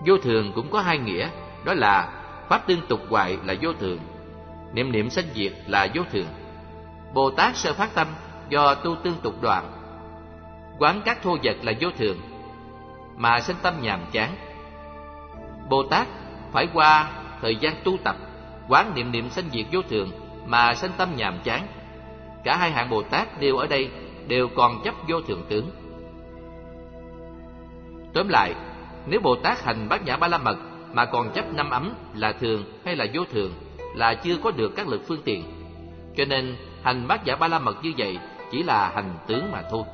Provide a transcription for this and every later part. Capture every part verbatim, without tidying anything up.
Vô thường cũng có hai nghĩa, đó là pháp tương tục hoại là vô thường, niệm niệm sanh diệt là vô thường. Bồ Tát sơ phát tâm do tu tương tục đoạn, quán các thô vật là vô thường, mà sanh tâm nhàm chán. Bồ Tát phải qua thời gian tu tập, quán niệm niệm sanh diệt vô thường, mà sanh tâm nhàm chán. Cả hai hạng Bồ Tát đều ở đây đều còn chấp vô thường tướng. Tóm lại, nếu Bồ Tát hành bát nhã ba la mật mà còn chấp năm ấm là thường hay là vô thường, là chưa có được các lực phương tiện. Cho nên hành bát nhã ba la mật như vậy chỉ là hành tướng mà thôi.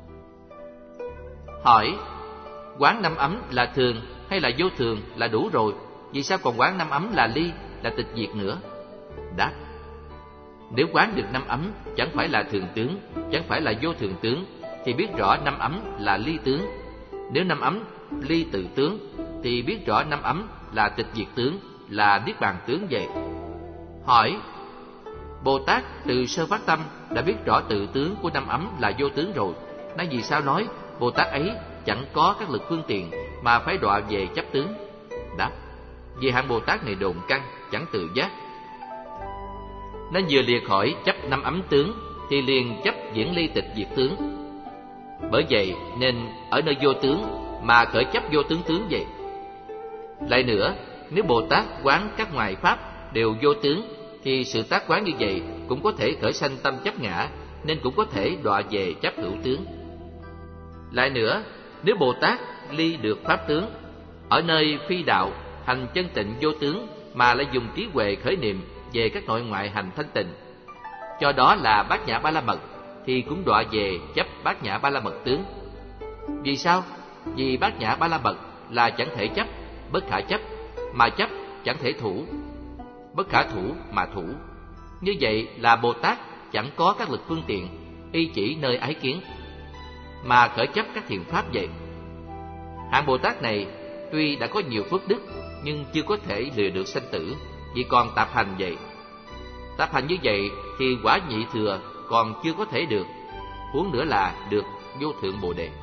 Hỏi: quán năm ấm là thường hay là vô thường là đủ rồi, vì sao còn quán năm ấm là ly, là tịch diệt nữa? Đáp: nếu quán được năm ấm chẳng phải là thường tướng, chẳng phải là vô thường tướng, thì biết rõ năm ấm là ly tướng. Nếu năm ấm ly tự tướng, thì biết rõ năm ấm là tịch diệt tướng, là niết bàn tướng vậy. Hỏi: Bồ Tát từ sơ phát tâm đã biết rõ tự tướng của năm ấm là vô tướng rồi, nay vì sao nói Bồ Tát ấy chẳng có các lực phương tiện mà phải đọa về chấp tướng? Đáp: vì hạng Bồ Tát này đồn căn, chẳng tự giác, nên vừa lìa khỏi chấp năm ấm tướng thì liền chấp diễn ly tịch diệt tướng. Bởi vậy nên ở nơi vô tướng mà khởi chấp vô tướng tướng vậy. Lại nữa, nếu Bồ Tát quán các ngoại pháp đều vô tướng, thì sự tác quán như vậy cũng có thể khởi sanh tâm chấp ngã, nên cũng có thể đọa về chấp hữu tướng. Lại nữa, nếu Bồ Tát ly được pháp tướng, ở nơi phi đạo hành chân tịnh vô tướng mà lại dùng trí huệ khởi niệm về các nội ngoại hành thanh tịnh, cho đó là bát nhã ba la mật, thì cũng đọa về chấp bát nhã ba la mật tướng. Vì sao? Vì bát nhã ba la mật là chẳng thể chấp, bất khả chấp, mà chấp chẳng thể thủ, bất khả thủ mà thủ. Như vậy là Bồ Tát chẳng có các lực phương tiện, y chỉ nơi ái kiến mà khởi chấp các thiện pháp vậy. Hạng Bồ Tát này tuy đã có nhiều phước đức, nhưng chưa có thể lìa được sanh tử, vì còn tạp hành vậy. Tạp hành như vậy thì quả nhị thừa còn chưa có thể được, huống nữa là được vô thượng Bồ Đề.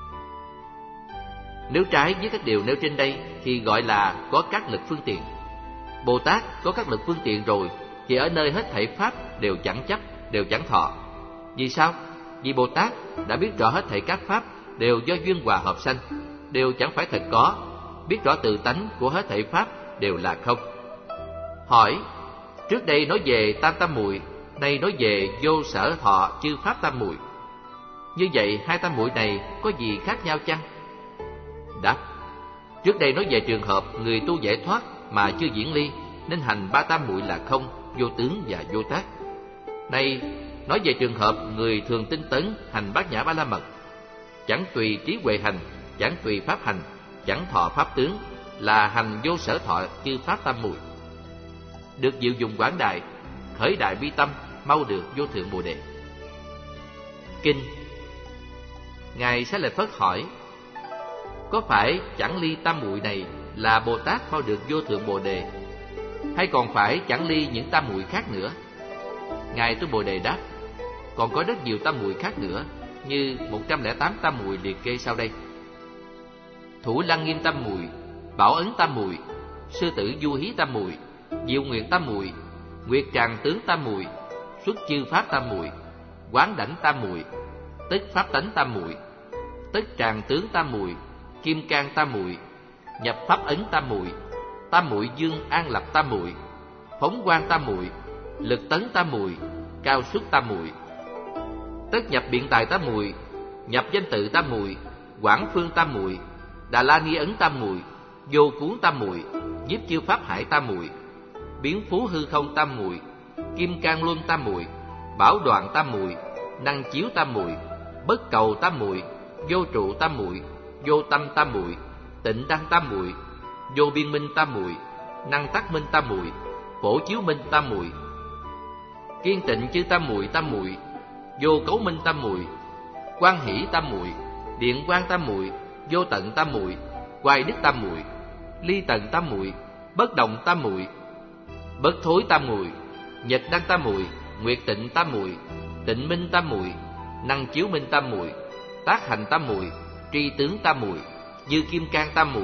Nếu trái với các điều nêu trên đây thì gọi là có các lực phương tiện. Bồ Tát có các lực phương tiện rồi, thì ở nơi hết thảy pháp đều chẳng chấp, đều chẳng thọ. Vì sao? Vì Bồ Tát đã biết rõ hết thảy các pháp đều do duyên hòa hợp sanh, đều chẳng phải thật có, biết rõ tự tánh của hết thảy pháp đều là không. Hỏi: trước đây nói về tam tam muội, nay nói về vô sở thọ chư pháp tam muội, như vậy hai tam muội này có gì khác nhau chăng? Đáp: trước đây nói về trường hợp người tu giải thoát mà chưa diễn ly, nên hành ba tam muội là không, vô tướng và vô tác. Nay nói về trường hợp người thường tinh tấn hành bát nhã ba la mật, chẳng tùy trí huệ hành, chẳng tùy pháp hành, chẳng thọ pháp tướng, là hành vô sở thọ chư pháp tam muội, được diệu dụng quảng đại, khởi đại bi tâm, mau được vô thượng Bồ Đề. Kinh. Ngài Xá Lợi Phất hỏi: có phải chẳng ly tam muội này là Bồ Tát mau được vô thượng Bồ Đề, hay còn phải chẳng ly những tam muội khác nữa? Ngài Tu Bồ Đề đáp: còn có rất nhiều tam muội khác nữa, như một trăm lẻ tám tam muội liệt kê sau đây: Thủ Lăng Nghiêm tam muội, Bảo Ấn tam muội, Sư Tử Du Hí tam muội, Diệu Nguyệt tam muội, Nguyệt Tràng Tướng tam muội, Xuất Chư Pháp tam muội, Quán Đảnh tam muội, Tức Pháp Tánh tam muội, Tức Tràng Tướng tam muội, Kim Cang tam muội, Nhập Pháp Ấn tam muội, Tam muội Dương An Lập tam muội, Phóng Quang tam muội, Lực Tấn tam muội, Cao Xuất tam muội, Tất Nhập Biện Tài tam muội, Nhập Danh Tự tam muội, Quảng Phương tam muội, Đà La Ni Ấn tam muội, Vô Cuốn tam muội, Nhiếp Chư Pháp Hải tam muội, Biến Phú Hư Không tam muội, Kim Cang Luân tam muội, Bảo Đoạn tam muội, Năng Chiếu tam muội, Bất Cầu tam muội, Vô Trụ tam muội, Vô Tâm tam muội, Tịnh Đăng tam muội, Vô Biên Minh tam muội, Năng Tắc Minh tam muội, Phổ Chiếu Minh tam muội, Kiên Tịnh Chư tam muội tam muội, Vô Cấu Minh tam muội, Quan Hỷ tam muội, Điện Quang tam muội, Vô Tận tam muội, Hoài Đức tam muội, Ly Tận tam muội, Bất Động tam muội, Bất Thối tam muội, Nhật Đăng tam muội, Nguyệt Tịnh tam muội, Tịnh Minh tam muội, Năng Chiếu Minh tam muội, Tác Hành tam muội, Tri Tướng tam muội, Như Kim Cang tam muội,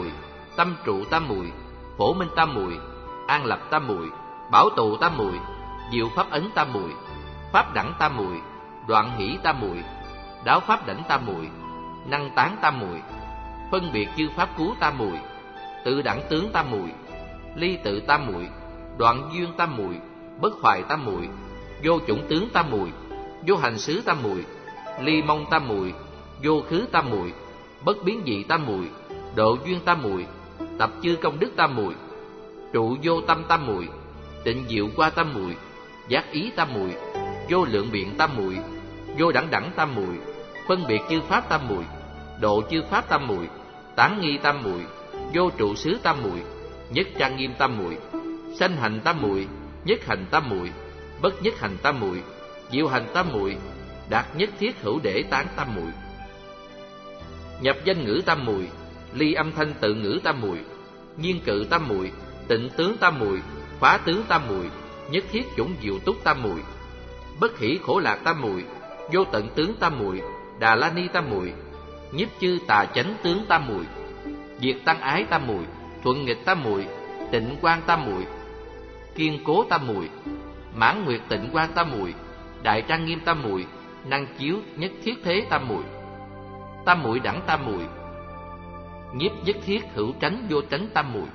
tâm trụ tam muội, phổ minh tam muội, an lập tam muội, bảo tụ tam muội, diệu pháp ấn tam muội, pháp đẳng tam muội, đoạn hỷ tam muội, đáo pháp đảnh tam muội, năng tán tam muội, phân biệt chư pháp cứu tam muội, tự đẳng tướng tam muội, ly tự tam muội, đoạn duyên tam muội, bất hoại tam muội, vô chủng tướng tam muội, vô hành xứ tam muội, ly mông tam muội, vô khứ tam muội, bất biến dị tam muội, độ duyên tam muội, tập chư công đức tam muội, trụ vô tâm tam muội, tịnh diệu qua tam muội, giác ý tam muội, vô lượng biện tam muội, vô đẳng đẳng tam muội, phân biệt chư pháp tam muội, độ chư pháp tam muội, tán nghi tam muội, vô trụ xứ tam muội, nhất trang nghiêm tam muội, sanh hành tam muội, nhất hành tam muội, bất nhất hành tam muội, diệu hành tam muội, đạt nhất thiết hữu để tán tam muội, nhập danh ngữ tam muội, ly âm thanh tự ngữ tam muội, nhiên cự tam muội, tịnh tướng tam muội, phá tướng tam muội, nhất thiết chủng diệu túc tam muội, bất hỷ khổ lạc tam muội, vô tận tướng tam muội, đà la ni tam muội, nhiếp chư tà chánh tướng tam muội, diệt tăng ái tam muội, thuận nghịch tam muội, tịnh quang tam muội, kiên cố tam muội, mãn nguyệt tịnh quang tam muội, đại trang nghiêm tam muội, năng chiếu nhất thiết thế tam muội, tam muội đẳng tam muội, nhiếp nhất thiết hữu tránh vô tránh tam muội,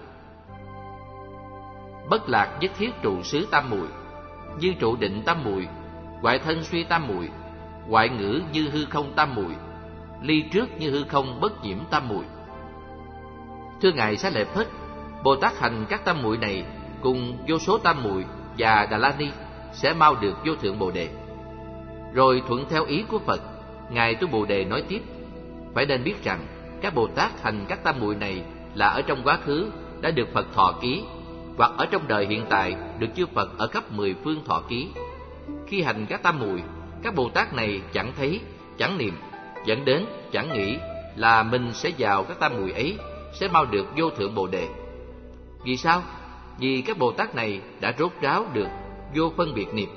bất lạc nhất thiết trụ xứ tam muội, như trụ định tam muội, ngoại thân suy tam muội, ngoại ngữ như hư không tam muội, ly trước như hư không bất nhiễm tam muội. Thưa ngài Xá Lợi Phất, Bồ Tát hành các tam muội này cùng vô số tam muội và Đà La Ni sẽ mau được vô thượng Bồ đề. Rồi thuận theo ý của Phật, ngài Tu Bồ Đề nói tiếp: phải nên biết rằng các Bồ Tát hành các tam muội này là ở trong quá khứ đã được Phật thọ ký, hoặc ở trong đời hiện tại được chư Phật ở khắp mười phương thọ ký. Khi hành các tam muội, các Bồ Tát này chẳng thấy, chẳng niệm, dẫn đến chẳng nghĩ là mình sẽ vào các tam muội ấy, sẽ mau được vô thượng Bồ đề. Vì sao? Vì các Bồ Tát này đã rốt ráo được vô phân biệt niệm.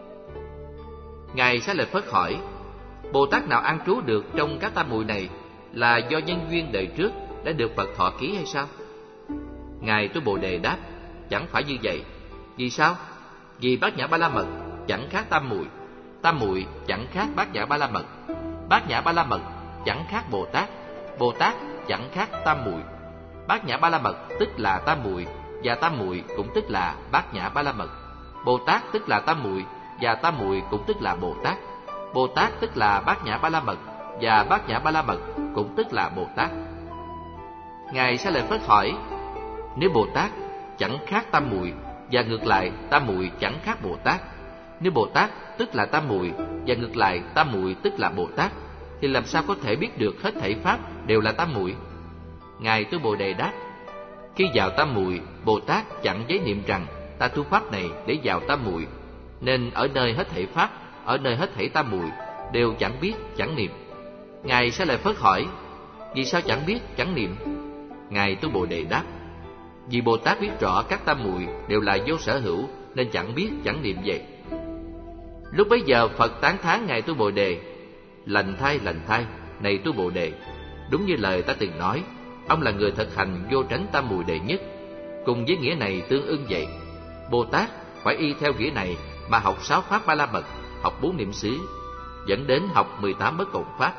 Ngài Xá Lợi Phất hỏi: Bồ Tát nào an trú được trong các tam muội này là do nhân duyên đời trước đã được Phật thọ ký hay sao? Ngài Tu Bồ Đề đáp: chẳng phải như vậy. Vì sao? Vì Bát Nhã Ba La Mật chẳng khác tam muội, tam muội chẳng khác Bát Nhã Ba La Mật, Bát Nhã Ba La Mật chẳng khác Bồ Tát, Bồ Tát chẳng khác tam muội. Bát Nhã Ba La Mật tức là tam muội, và tam muội cũng tức là Bát Nhã Ba La Mật. Bồ Tát tức là tam muội, và tam muội cũng tức là Bồ Tát. Bồ Tát tức là Bát Nhã Ba La Mật, và Bát Nhã Ba La Mật cũng tức là Bồ Tát. Ngài Xá Lợi Phất hỏi: nếu Bồ Tát chẳng khác tam muội, và ngược lại tam muội chẳng khác Bồ Tát, nếu Bồ Tát tức là tam muội, và ngược lại tam muội tức là Bồ Tát, thì làm sao có thể biết được hết thảy pháp đều là tam muội? Ngài Tu Bồ Đề đáp: khi vào tam muội, Bồ Tát chẳng giấy niệm rằng ta tu pháp này để vào tam muội, nên ở nơi hết thảy pháp, ở nơi hết thảy tam muội đều chẳng biết, chẳng niệm. Ngài Xá Lợi Phất hỏi: vì sao chẳng biết, chẳng niệm? Ngài Tu Bồ Đề đáp: vì Bồ Tát biết rõ các tam muội đều là vô sở hữu, nên chẳng biết, chẳng niệm vậy. Lúc bấy giờ Phật tán thán ngài Tu Bồ Đề: lành thay, lành thay, này Tu Bồ Đề, đúng như lời ta từng nói, ông là người thực hành vô tránh tam muội đệ nhất. Cùng với nghĩa này tương ưng vậy, Bồ Tát phải y theo nghĩa này mà học sáu pháp Ba La Mật, học bốn niệm xứ, dẫn đến học mười tám bất cộng pháp.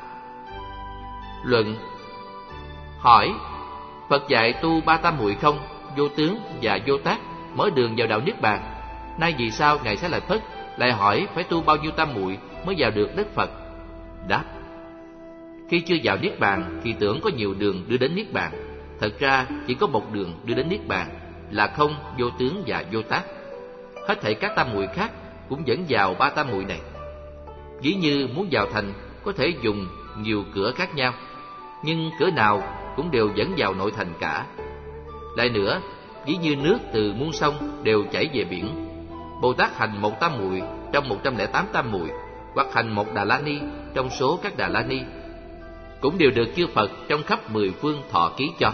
Luận: hỏi, Phật dạy tu ba tam muội không, vô tướng và vô tác, mở đường vào đạo niết bàn. Nay vì sao ngài Xá Lợi Phất lại hỏi phải tu bao nhiêu tam muội mới vào được đất Phật? Đáp: khi chưa vào niết bàn thì tưởng có nhiều đường đưa đến niết bàn. Thật ra chỉ có một đường đưa đến niết bàn, là không, vô tướng và vô tác. Hết thảy các tam muội khác cũng dẫn vào ba tam muội này. Ví như muốn vào thành có thể dùng nhiều cửa khác nhau, nhưng cửa nào cũng đều dẫn vào nội thành cả. Lại nữa, ví như nước từ muôn sông đều chảy về biển. Bồ Tát hành một tam muội trong một trăm lẻ tám tam muội, hoặc hành một Đà La Ni trong số các Đà La Ni, cũng đều được chư Phật trong khắp mười phương thọ ký cho.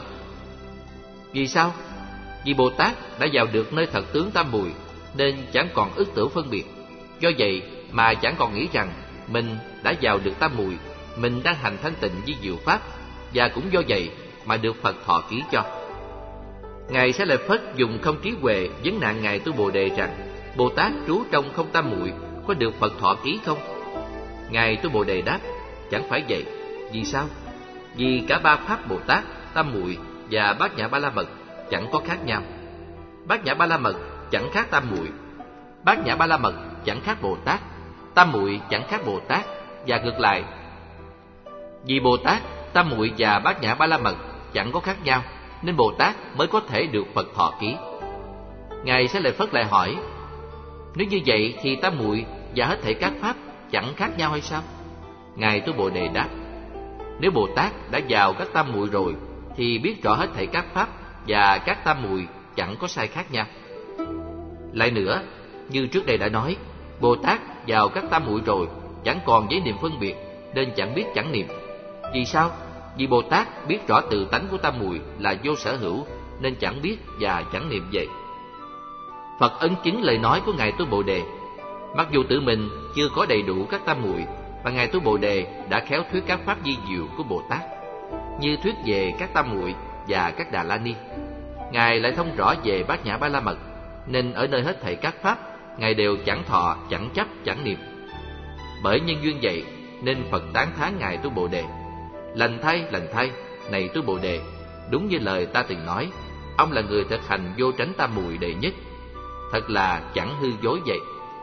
Vì sao? Vì Bồ Tát đã vào được nơi thật tướng tam muội, nên chẳng còn ức tưởng phân biệt. Do vậy mà chẳng còn nghĩ rằng mình đã vào được tam muội, mình đang hành thanh tịnh với diệu pháp, và cũng do vậy mà được Phật thọ ký cho. Ngài Xá Lợi Phất dùng không trí huệ vấn nạn Ngài Tu Bồ Đề rằng: Bồ Tát trú trong không tam muội có được Phật thọ ký không? Ngài Tu Bồ Đề đáp: Chẳng phải vậy. Vì sao? Vì cả ba pháp Bồ Tát, tam muội và Bát Nhã Ba La Mật chẳng có khác nhau. Bát Nhã Ba La Mật chẳng khác tam muội, Bát Nhã Ba La Mật chẳng khác Bồ Tát, tam muội chẳng khác Bồ Tát, và ngược lại. Vì Bồ Tát, tam muội và Bát Nhã Ba La Mật chẳng có khác nhau, nên Bồ Tát mới có thể được Phật thọ ký. Ngài Xá Lợi Phất lại hỏi: Nếu như vậy thì tam muội và hết thảy các pháp chẳng khác nhau hay sao? Ngài Tu Bồ Đề đáp: Nếu Bồ Tát đã vào các tam muội rồi thì biết rõ hết thảy các pháp và các tam muội chẳng có sai khác nhau. Lại nữa, như trước đây đã nói, Bồ Tát vào các tam muội rồi chẳng còn giấy niệm phân biệt, nên chẳng biết chẳng niệm. Vì sao? Vì Bồ Tát biết rõ tự tánh của tam muội là vô sở hữu, nên chẳng biết và chẳng niệm vậy. Phật ấn chứng lời nói của Ngài Tu Bồ Đề. Mặc dù tự mình chưa có đầy đủ các tam muội, và Ngài Tu Bồ Đề đã khéo thuyết các pháp vi diệu của Bồ Tát, như thuyết về các tam muội và các Đà La Ni. Ngài lại thông rõ về Bát Nhã Ba La Mật, nên ở nơi hết thảy các pháp, Ngài đều chẳng thọ, chẳng chấp, chẳng niệm. Bởi nhân duyên vậy, nên Phật tán thán Ngài Tu Bồ Đề: Lành thay, lành thay, này Tu Bồ Đề, đúng như lời ta từng nói, ông là người thực hành vô tránh tam muội đệ nhất. Thật là chẳng hư dối vậy.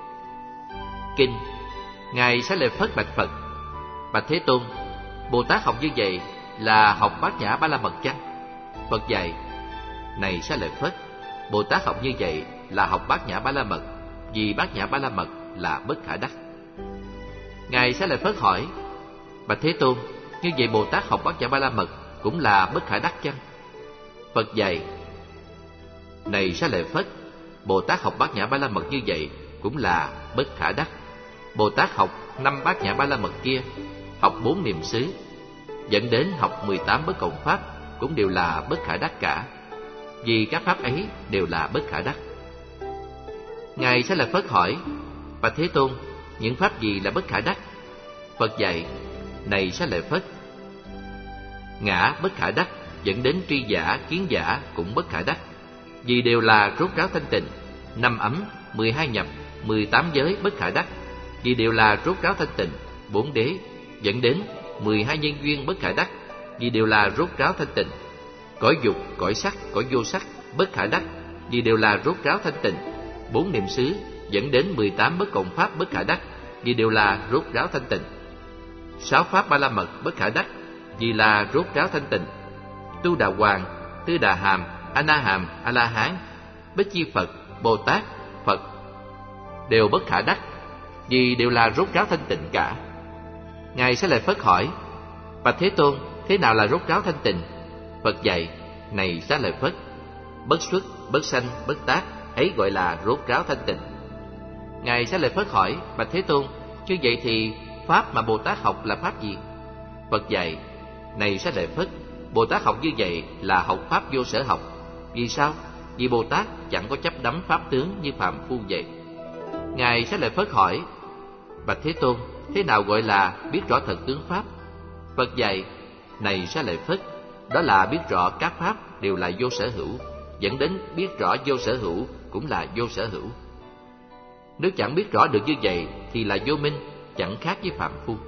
Kinh. Ngài Xá Lợi Phất bạch Phật: Bạch Thế Tôn, Bồ Tát học như vậy là học Bát Nhã Ba La Mật chăng? Phật dạy: Này Xá Lợi Phất, Bồ Tát học như vậy là học Bát Nhã Ba La Mật, vì Bát Nhã Ba La Mật là bất khả đắc. Ngài Xá Lợi Phất hỏi: Bạch Thế Tôn, như vậy Bồ Tát học Bát Nhã Ba La Mật cũng là bất khả đắc chăng? Phật dạy: Này Xá Lợi Phất, Bồ Tát học Bát Nhã Ba La Mật như vậy cũng là bất khả đắc. Bồ Tát học năm Bát Nhã Ba La Mật kia, học bốn niệm xứ, dẫn đến học mười tám bất cộng pháp cũng đều là bất khả đắc cả, vì các pháp ấy đều là bất khả đắc. Ngài Xá Lợi Phất hỏi: Bạch Thế Tôn, những pháp gì là bất khả đắc? Phật dạy: Này Xá Lợi Phất, ngã bất khả đắc dẫn đến tri giả, kiến giả cũng bất khả đắc, vì đều là rốt ráo thanh tịnh. Năm ấm, mười hai nhập, mười tám giới bất khả đắc, vì đều là rốt ráo thanh tịnh. Bốn đế dẫn đến mười hai nhân duyên bất khả đắc, vì đều là rốt ráo thanh tịnh. Cõi dục, cõi sắc, cõi vô sắc bất khả đắc, vì đều là rốt ráo thanh tịnh. Bốn niệm xứ dẫn đến mười tám bất cộng pháp bất khả đắc, vì đều là rốt ráo thanh tịnh. Sáu pháp Ba La Mật bất khả đắc, vì là rốt ráo thanh tịnh. Tu Đà Hoàng, Tư Đà Hàm, A Na Hàm, A La Hán, Bích Chi Phật, Bồ Tát, Phật đều bất khả đắc, vì đều là rốt ráo thanh tịnh cả. Ngài Xá Lợi Phất hỏi: Bạch Thế Tôn, thế nào là rốt ráo thanh tịnh? Phật dạy: Này Xá Lợi Phất, bất xuất, bất sanh, bất tác, ấy gọi là rốt ráo thanh tịnh. Ngài Xá Lợi Phất hỏi: Bạch Thế Tôn, như vậy thì pháp mà Bồ Tát học là pháp gì? Phật dạy: Này Xá Lợi Phất, Bồ Tát học như vậy là học pháp vô sở học. Vì sao? Vì Bồ Tát chẳng có chấp đắm pháp tướng như phàm phu vậy. Ngài Xá Lợi Phất hỏi: Bạch Thế Tôn, thế nào gọi là biết rõ thật tướng pháp? Phật dạy: Này Xá Lợi Phất, đó là biết rõ các pháp đều là vô sở hữu, dẫn đến biết rõ vô sở hữu cũng là vô sở hữu. Nếu chẳng biết rõ được như vậy thì là vô minh, chẳng khác với phàm phu.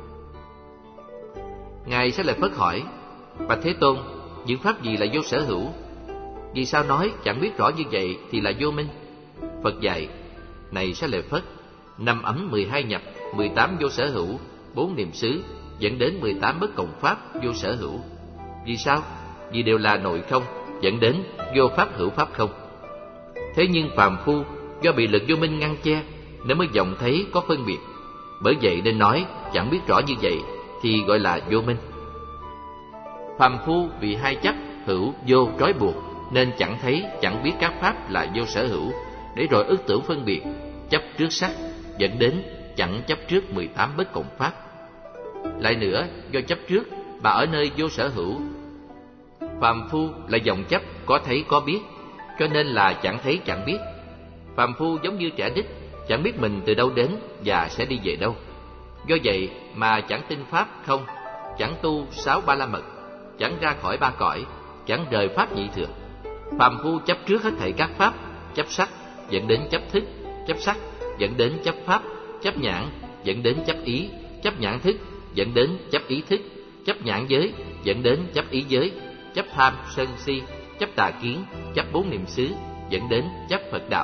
Ngài Xá Lợi Phất hỏi: Bạch Thế Tôn, những pháp gì là vô sở hữu? Vì sao nói chẳng biết rõ như vậy thì là vô minh? Phật dạy: Này Xá Lợi Phất, năm ấm, mười hai nhập, mười tám vô sở hữu, bốn niệm xứ dẫn đến mười tám bất cộng pháp vô sở hữu. Vì sao? Vì đều là nội không, dẫn đến vô pháp hữu pháp không. Thế nhưng phàm phu do bị lực vô minh ngăn che nên mới vọng thấy có phân biệt. Bởi vậy nên nói chẳng biết rõ như vậy thì gọi là vô minh. Phàm phu vì hai chấp hữu vô trói buộc nên chẳng thấy, chẳng biết các pháp là vô sở hữu, để rồi ức tưởng phân biệt, chấp trước sắc, dẫn đến chẳng chấp trước mười tám bất cộng pháp. Lại nữa, do chấp trước mà ở nơi vô sở hữu, phàm phu là vọng chấp có thấy có biết, cho nên là chẳng thấy chẳng biết. Phàm phu giống như trẻ nít, chẳng biết mình từ đâu đến và sẽ đi về đâu. Do vậy mà chẳng tin pháp không, chẳng tu sáu Ba La Mật, chẳng ra khỏi ba cõi, chẳng rời pháp nhị thừa. Phàm phu chấp trước hết thảy các pháp, chấp sắc dẫn đến chấp thức, chấp sắc dẫn đến chấp pháp, chấp nhãn dẫn đến chấp ý, chấp nhãn thức dẫn đến chấp ý thức, chấp nhãn giới dẫn đến chấp ý giới, chấp tham sân si, chấp tà kiến, chấp bốn niệm xứ dẫn đến chấp Phật đạo.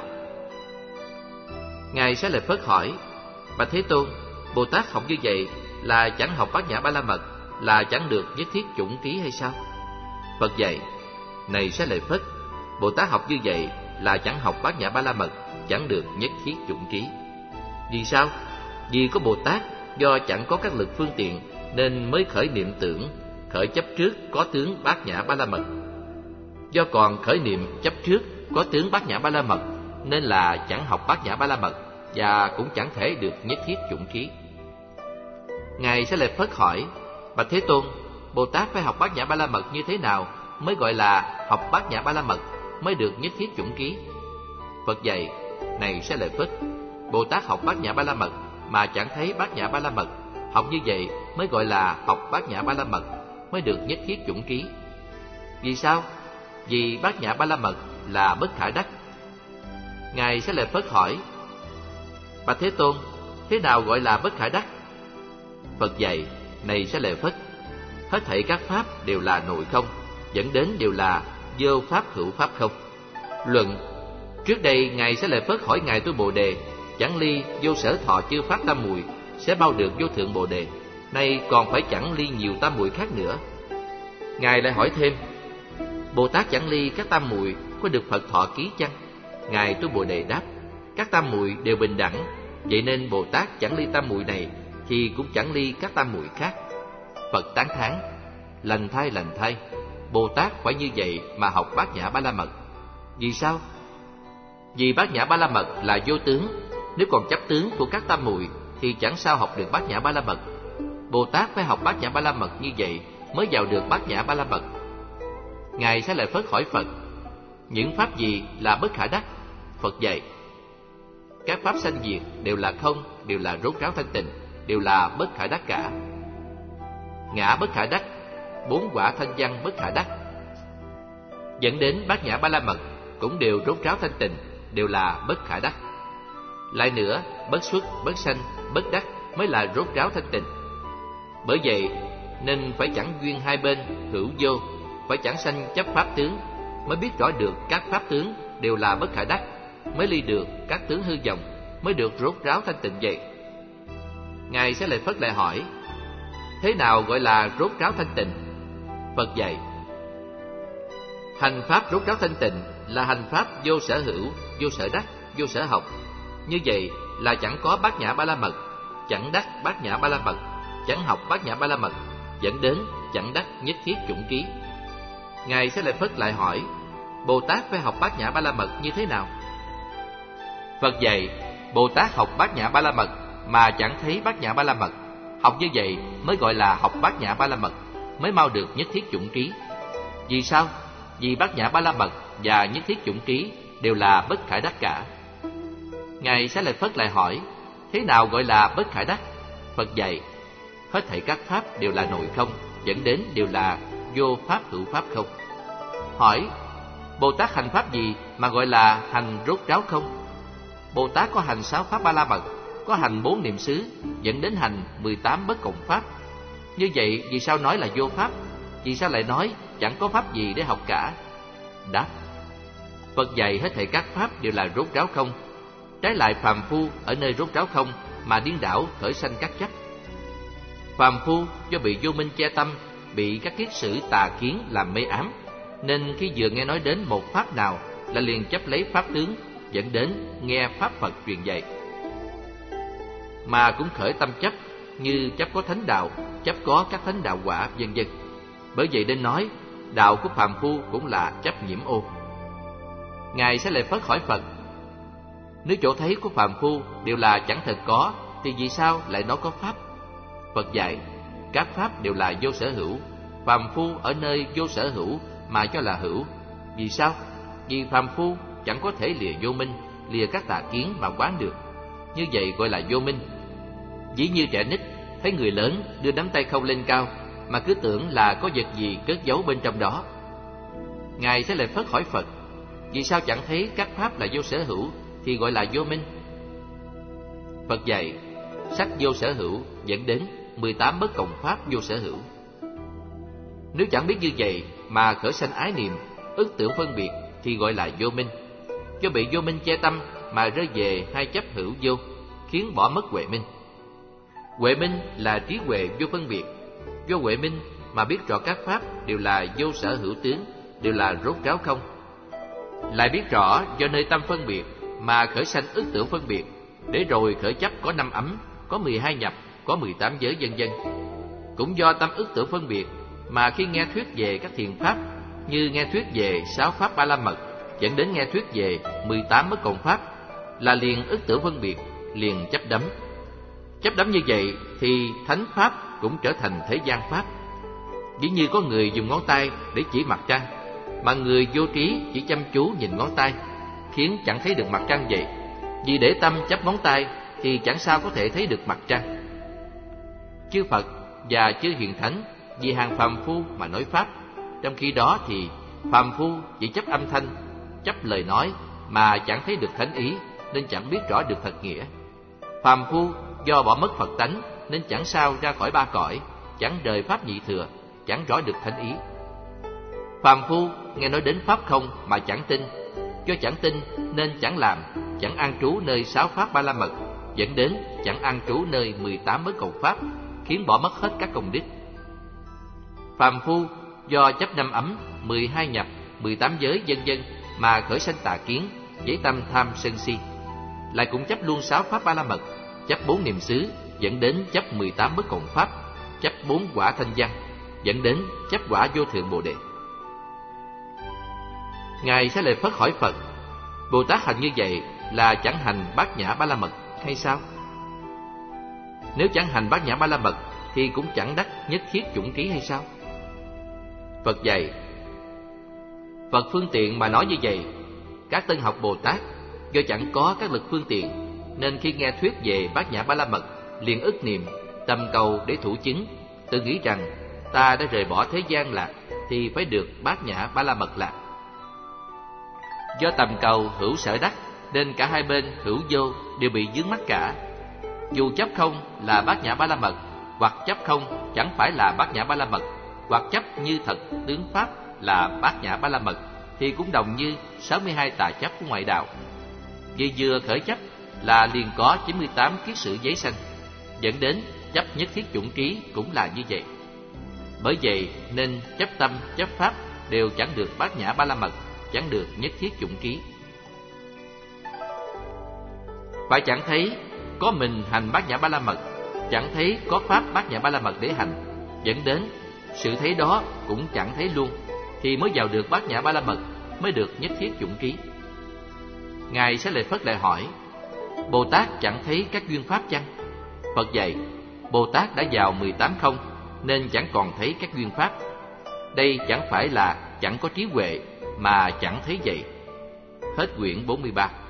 Ngài Xá Lợi Phất hỏi: Bạch Thế Tôn, Bồ Tát học như vậy là chẳng học Bát Nhã Ba La Mật, là chẳng được nhất thiết chủng ký hay sao? Phật dạy: Này Xá Lợi Phất, Bồ Tát học như vậy là chẳng học Bát Nhã Ba La Mật, chẳng được nhất thiết chủng ký. Vì sao? Vì có Bồ Tát do chẳng có các lực phương tiện nên mới khởi niệm tưởng, khởi chấp trước có tướng Bát Nhã Ba La Mật. Do còn khởi niệm chấp trước có tướng Bát Nhã Ba La Mật nên là chẳng học Bát Nhã Ba La Mật và cũng chẳng thể được nhất thiết chủng ký. Ngài Xá Lợi Phất hỏi: Bạch Thế Tôn, Bồ Tát phải học Bát Nhã Ba La Mật như thế nào mới gọi là học Bát Nhã Ba La Mật, mới được nhất thiết chủng ký? Phật dạy: Này Xá Lợi Phất, Bồ Tát học Bát Nhã Ba La Mật mà chẳng thấy Bát Nhã Ba La Mật, học như vậy mới gọi là học Bát Nhã Ba La Mật, mới được nhất thiết chủng ký. Vì sao? Vì Bát Nhã Ba La Mật là bất khả đắc. Ngài Xá Lợi Phất hỏi: Bạch Thế Tôn, thế nào gọi là bất khả đắc? Phật dạy: Này Xá Lợi Phất, hết thảy các pháp đều là nội không, dẫn đến đều là vô pháp hữu pháp không. Luận: Trước đây Ngài Xá Lợi Phất hỏi Ngài Tu Bồ Đề: Chẳng ly vô sở thọ chư pháp tam muội sẽ bao được vô thượng Bồ Đề, nay còn phải chẳng ly nhiều tam muội khác nữa. Ngài lại hỏi thêm: Bồ Tát chẳng ly các tam muội có được Phật thọ ký chăng? Ngài Tu Bồ Đề đáp: Các tam muội đều bình đẳng, vậy nên Bồ Tát chẳng ly tam muội này thì cũng chẳng ly các tam muội khác. Phật tán thán: Lành thay, lành thay, Bồ Tát phải như vậy mà học Bát Nhã Ba La Mật. Vì sao? Vì Bát Nhã Ba La Mật là vô tướng, nếu còn chấp tướng của các tam muội thì chẳng sao học được Bát Nhã Ba La Mật. Bồ Tát phải học Bát Nhã Ba La Mật như vậy mới vào được Bát Nhã Ba La Mật. Ngài sẽ lại Phất hỏi Phật: Những pháp gì là bất khả đắc? Phật dạy: Các pháp sanh diệt đều là không, đều là rốt ráo thanh tịnh, đều là bất khả đắc cả. Ngã bất khả đắc, bốn quả thanh văn bất khả đắc, dẫn đến Bát Nhã Ba La Mật cũng đều rốt ráo thanh tịnh, đều là bất khả đắc. Lại nữa, bất xuất, bất sanh, bất đắc mới là rốt ráo thanh tịnh. Bởi vậy nên phải chẳng duyên hai bên hữu vô, phải chẳng sanh chấp pháp tướng, mới biết rõ được các pháp tướng đều là bất khả đắc, mới ly được các tướng hư vọng, mới được rốt ráo thanh tịnh vậy. Ngài sẽ lại Phất lại hỏi: Thế nào gọi là rốt ráo thanh tịnh? Phật dạy: Hành pháp rốt ráo thanh tịnh là hành pháp vô sở hữu, vô sở đắc, vô sở học. Như vậy là chẳng có Bát Nhã Ba La Mật, chẳng đắc Bát Nhã Ba La Mật, chẳng học Bát Nhã Ba La Mật, dẫn đến chẳng đắc nhất thiết chủng ký. Ngài sẽ lại Phất lại hỏi: Bồ Tát phải học Bát Nhã Ba La Mật như thế nào? Phật dạy: Bồ Tát học Bát Nhã Ba La Mật mà chẳng thấy Bát Nhã Ba La Mật, học như vậy mới gọi là học Bát Nhã Ba La Mật, mới mau được nhất thiết chủng ký. Vì sao? Vì Bát Nhã Ba La Mật và nhất thiết chủng ký đều là bất khả đắc cả. Ngài sẽ lại Phất lại hỏi: Thế nào gọi là bất khả đắc? Phật dạy: Hết thảy các pháp đều là nội không, dẫn đến đều là vô pháp hữu pháp không. Hỏi: Bồ Tát hành pháp gì mà gọi là hành rốt ráo không? Bồ Tát có hành sáu pháp Ba La Mật, có hành bốn niệm xứ, dẫn đến hành mười tám bất cộng pháp. Như vậy vì sao nói là vô pháp? Vì sao lại nói chẳng có pháp gì để học cả? Đáp: Phật dạy hết thảy các pháp đều là rốt ráo không. Trái lại phàm phu ở nơi rốt ráo không mà điên đảo khởi sanh các chấp. Phàm phu do bị vô minh che tâm, bị các kiết sử tà kiến làm mê ám, nên khi vừa nghe nói đến một pháp nào là liền chấp lấy pháp tướng, dẫn đến nghe pháp Phật truyền dạy, mà cũng khởi tâm chấp, như chấp có thánh đạo, chấp có các thánh đạo quả, vân vân. Bởi vậy nên nói đạo của phàm phu cũng là chấp nhiễm ô. Ngài sẽ lại Phất hỏi Phật: Nếu chỗ thấy của phàm phu đều là chẳng thật có, thì vì sao lại nói có pháp? Phật dạy: Các pháp đều là vô sở hữu, phàm phu ở nơi vô sở hữu mà cho là hữu. Vì sao? Vì phàm phu chẳng có thể lìa vô minh, lìa các tà kiến mà quán được. Như vậy gọi là vô minh. Ví như trẻ nít thấy người lớn đưa nắm tay không lên cao mà cứ tưởng là có vật gì cất giấu bên trong đó. Ngài sẽ lại Phất hỏi Phật: Vì sao chẳng thấy các pháp là vô sở hữu thì gọi là vô minh? Phật dạy, sắc vô sở hữu dẫn đến mười tám bất cộng pháp vô sở hữu. Nếu chẳng biết như vậy mà khởi sanh ái niệm, ức tưởng phân biệt thì gọi là vô minh. Do bị vô minh che tâm mà rơi về hai chấp hữu vô, khiến bỏ mất huệ minh. Huệ minh là trí huệ vô phân biệt. Do huệ minh mà biết rõ các pháp đều là vô sở hữu tướng, đều là rốt ráo không. Lại biết rõ do nơi tâm phân biệt mà khởi sanh ức tưởng phân biệt, để rồi khởi chấp có năm ấm, có mười hai nhập, có mười tám giới vân vân. Cũng do tâm ức tưởng phân biệt mà khi nghe thuyết về các thiền pháp, như nghe thuyết về sáu pháp ba la mật, dẫn đến nghe thuyết về mười tám bất cộng pháp, là liền ức tưởng phân biệt, liền chấp đắm. Chấp đắm như vậy thì thánh pháp cũng trở thành thế gian pháp. Ví như có người dùng ngón tay để chỉ mặt trăng, mà người vô trí chỉ chăm chú nhìn ngón tay, khiến chẳng thấy được mặt trăng vậy. Vì để tâm chấp ngón tay thì chẳng sao có thể thấy được mặt trăng. Chư Phật và chư hiền thánh vì hàng phàm phu mà nói pháp, trong khi đó thì phàm phu chỉ chấp âm thanh, chấp lời nói mà chẳng thấy được thánh ý, nên chẳng biết rõ được thật nghĩa. Phàm phu do bỏ mất Phật tánh nên chẳng sao ra khỏi ba cõi, chẳng rời pháp nhị thừa, chẳng rõ được thánh ý. Phàm phu nghe nói đến pháp không mà chẳng tin, do chẳng tin nên chẳng làm, chẳng an trú nơi sáu pháp ba la mật, dẫn đến chẳng an trú nơi mười tám bất cộng pháp, khiến bỏ mất hết các công đức. Phàm phu do chấp năm ấm, mười hai nhập, mười tám giới vân vân mà khởi sanh tà kiến, với tâm tham sân si. Lại cũng chấp luôn sáu pháp ba la mật, chấp bốn niệm xứ, dẫn đến chấp mười tám bất cộng pháp, chấp bốn quả thanh văn, dẫn đến chấp quả vô thượng bồ đề. Ngài Xá Lợi Phất hỏi Phật, Bồ Tát hành như vậy là chẳng hành bát nhã ba la mật hay sao? Nếu chẳng hành bát nhã ba la mật thì cũng chẳng đắc nhất thiết chủng trí hay sao? Phật dạy, Phật phương tiện mà nói như vậy, các tân học Bồ Tát do chẳng có các lực phương tiện, nên khi nghe thuyết về bát nhã ba la mật liền ức niệm, tầm cầu để thủ chứng, tự nghĩ rằng ta đã rời bỏ thế gian lạc thì phải được bát nhã ba la mật lạc. Do tầm cầu hữu sở đắc nên cả hai bên hữu vô đều bị vướng mắc cả. Dù chấp không là bát nhã ba la mật, hoặc chấp không chẳng phải là bát nhã ba la mật, hoặc chấp như thật tướng pháp là bát nhã ba la mật, thì cũng đồng như sáu mươi hai tà chấp của ngoại đạo. Vì vừa khởi chấp là liền có chín mươi tám kiết sử giấy sanh, dẫn đến chấp nhất thiết chủng trí cũng là như vậy. Bởi vậy nên chấp tâm, chấp pháp đều chẳng được bát nhã ba la mật, chẳng được nhất thiết chủng trí. Phải chẳng thấy có mình hành bát nhã ba la mật, chẳng thấy có pháp bát nhã ba la mật để hành, dẫn đến sự thấy đó cũng chẳng thấy luôn, thì mới vào được bát nhã ba la mật, mới được nhất thiết chủng trí. Ngài Xá Lợi Phất lại hỏi, Bồ Tát chẳng thấy các duyên pháp chăng? Phật dạy, Bồ Tát đã vào mười tám không nên chẳng còn thấy các duyên pháp. Đây chẳng phải là chẳng có trí huệ, mà chẳng thấy vậy. Hết quyển bốn mươi ba.